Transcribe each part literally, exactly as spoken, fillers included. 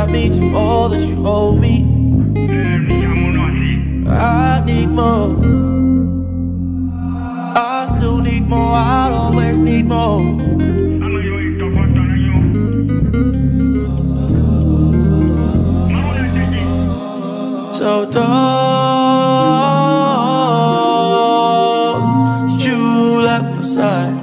love me to all that you owe me. I need more. I still need more. I'll always need more. So don't you left aside.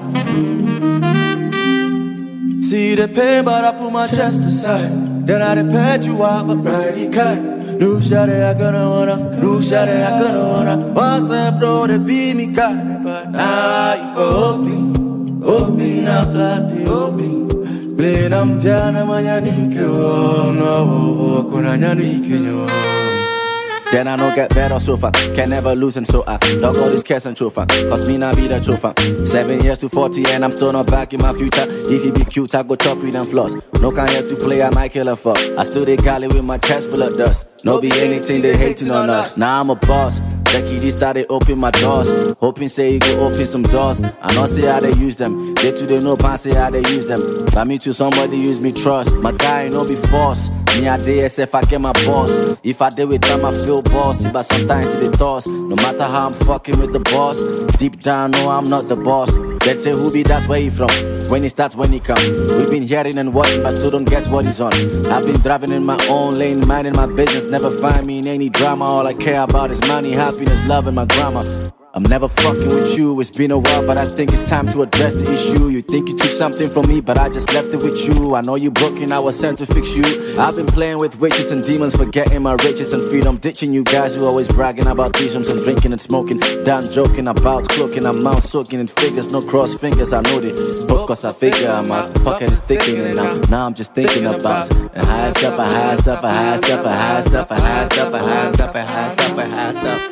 See the pain, but I put my chest aside. Then I pet you out, but Brady cut. No shawty, I gonna wanna. No shawty, I gonna wanna. Once I flow, they beat me, cut. But now you for hoping, hoping up, like hoping. Play them piano, man, you need to go. No, walk on, you need to go. Then I know get better so far. Can never lose and so I dog all this cash and chauffeur. Cause me not be the chauffeur. Seven years to forty and I'm still not back in my future. If you be cute, I go chop with them floss. No can here to play, I might kill a fuck. I still they galley with my chest full of dust. No be anything they hating on us. Now I'm a boss. Becky D started open my doors. Hoping say he go open some doors. I know say how they use them. They too they know pan say how they use them. By me to somebody use me trust. My guy no be force. Me a D S F I get my boss. If I deal with time I feel bossy. But sometimes it is thoughts. No matter how I'm fucking with the boss. Deep down no I'm not the boss. Let's say who be that where he from. When he starts, when he come. We've been hearing and watching, but still don't get what he's on. I've been driving in my own lane, minding my business. Never find me in any drama. All I care about is money, happiness, love, and my grandma. I'm never fucking with you, it's been a while, but I think it's time to address the issue. You think you took something from me, but I just left it with you. I know you broken, I was sent to fix you. I've been playing with witches and demons, forgetting my riches and freedom. Ditching you guys who always bragging about threesomes and drinking and smoking. Done joking about cloaking, I'm out soaking in figures, no cross fingers, I know they book cause I figure I'm out. Pocket is thinking and now, now I'm just thinking about a high self, a high self, a high self, a high self, a high self, a high self, a high self, a high self.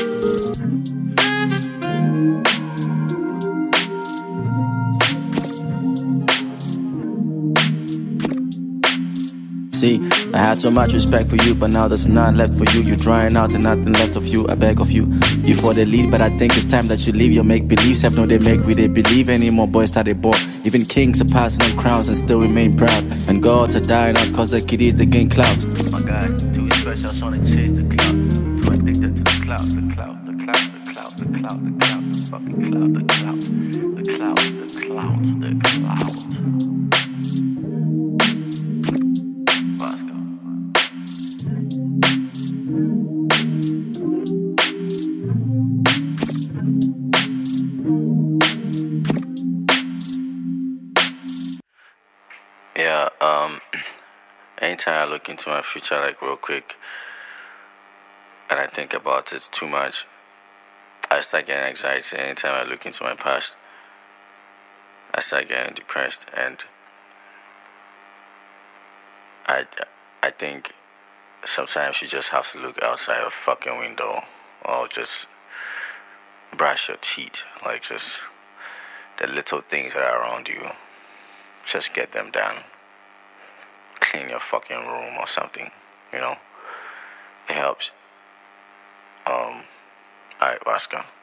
See, I had so much respect for you, but now there's none left for you. You're drying out and nothing left of you. I beg of you. You for the lead, but I think it's time that you leave. Your make beliefs have no they make we they believe anymore. Boys started bored. Even kings are passing on crowns and still remain proud. And gods are dying out cause the kiddies they gain clouds. My guy, too special, so to chase the cloud. Too addicted to the cloud, the cloud, the cloud, the cloud, the cloud, the cloud, the fucking cloud, the cloud, the cloud, the cloud, the cloud. Yeah, um, anytime I look into my future, like real quick, and I think about it too much, I start getting anxiety. Anytime I look into my past, I start getting depressed, and I, I think sometimes you just have to look outside a fucking window, or just brush your teeth, like just the little things that are around you. Just get them done. Clean your fucking room or something, you know? It helps. Um, alright, Vasco.